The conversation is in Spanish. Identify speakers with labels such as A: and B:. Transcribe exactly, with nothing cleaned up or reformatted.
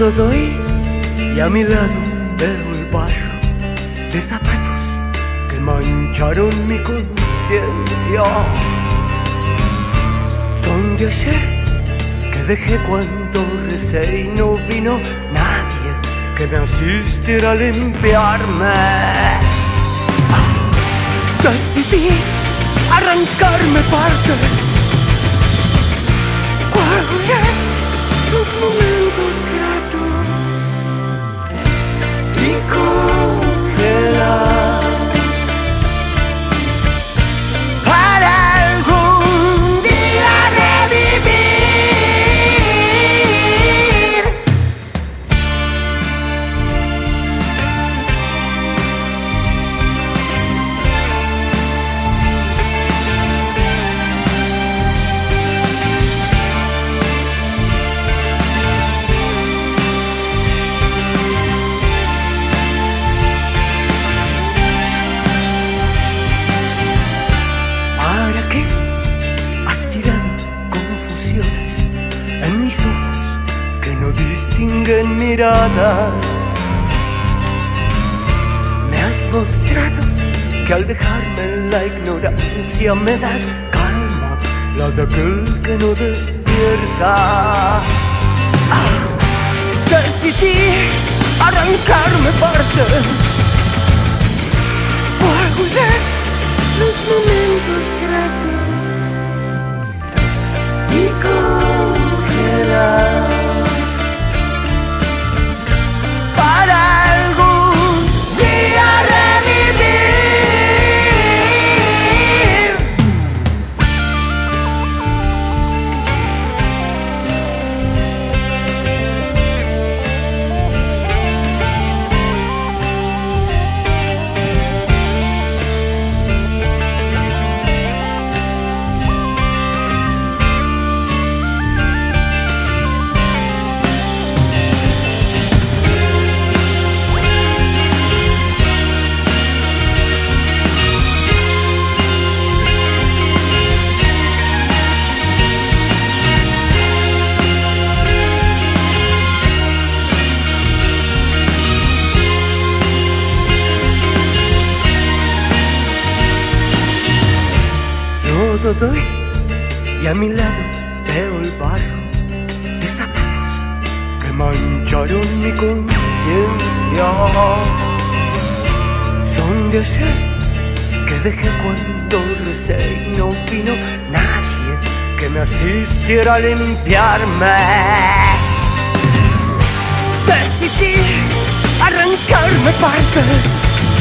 A: Todo doy y a mi lado veo el barro de zapatos que mancharon mi conciencia. Son de ayer que dejé cuando recé y no vino nadie que me asistiera a limpiarme. Decidí arrancarme partes, coagulé los momentos gratos y congelar para algún día revivir. Distinguen miradas. Me has mostrado que al dejarme en la ignorancia me das calma, la de aquel que no despierta. Ah, decidí arrancarme partes, coagulé los momentos gratos y congelar para algún día revivir. Todo doy y a mi lado veo el barro de zapatos que mancharon mi conciencia. Son de ayer que dejé cuando recé y no vino nadie que me asistiera a limpiarme. Decidí arrancarme partes,